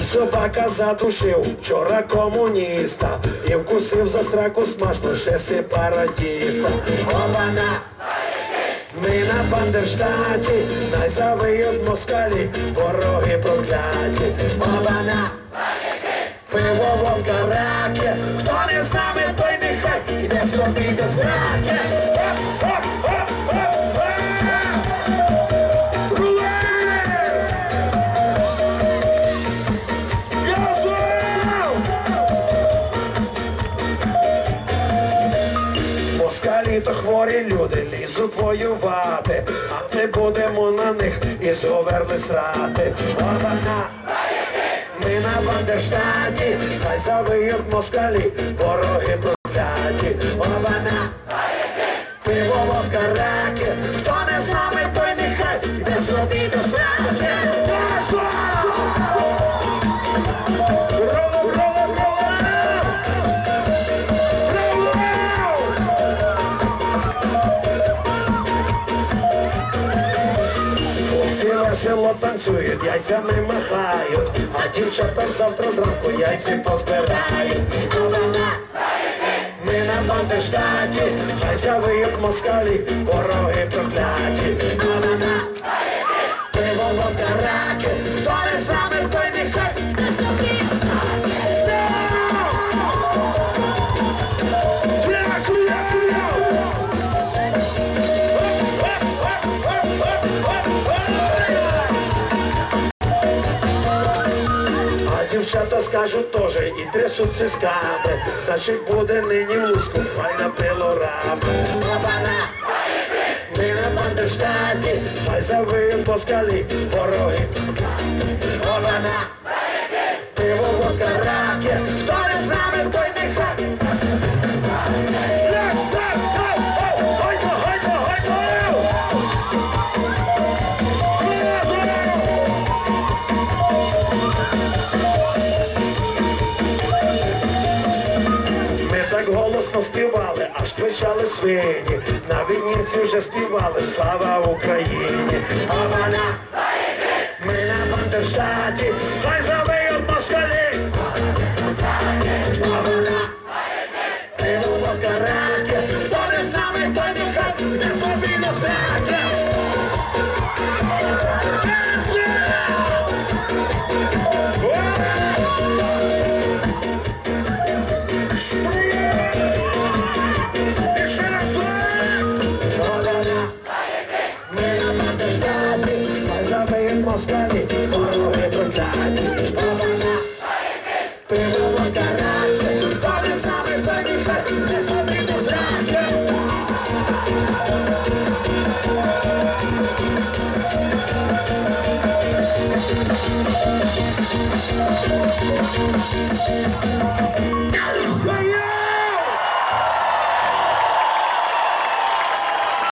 собака задушив вчора комуніста і вкусив за сраку смачно ще сепаратіста. Обана! Ми на Бандерштаті, най завиють москалі, вороги прокляті. Обана! Пиво, водка, раки, хто не з нами, той нехай іде собі до зраки. Москалі то хворі люди лізуть воювати, а ми будемо на них із говерли срати. Обана! Ми на Бандерштаті, хай завиють москалі, вороги прокляті. Обана! Пиво, водка, раки, хто не з нами, той нехай іде собі до сраки. Ціле село танцюють, яйцями махають, а дівчата завтра зранку яйці позбирають. Ми на Бандерштаті, хай завиють москалі, вороги прокляті. Пиво, водка, раки, хто не з нами, той нехай. Дівчата скажуть теж і трясуть цисками, значить буде нині в Луцьку файна пилорама. Обана! Ми на Бандерштаті, хай завиють москалі, вороги. Обана! Пиво, водка, раки, хто не з нами, той нехай. Голосно співали, аж кричали свині, на Вінниці вже співали «Слава Україні». Обана! Ми на Бандерштаті, хай завиють москалі. Обана! Пиво, водка, раки, хто не з нами, той нехай іде собі до сраки. Москалі, вороги прокляті. Обана! Пиво, водка, раки, хто не з нами, той нехай іде собі до зраки. We'll be right back.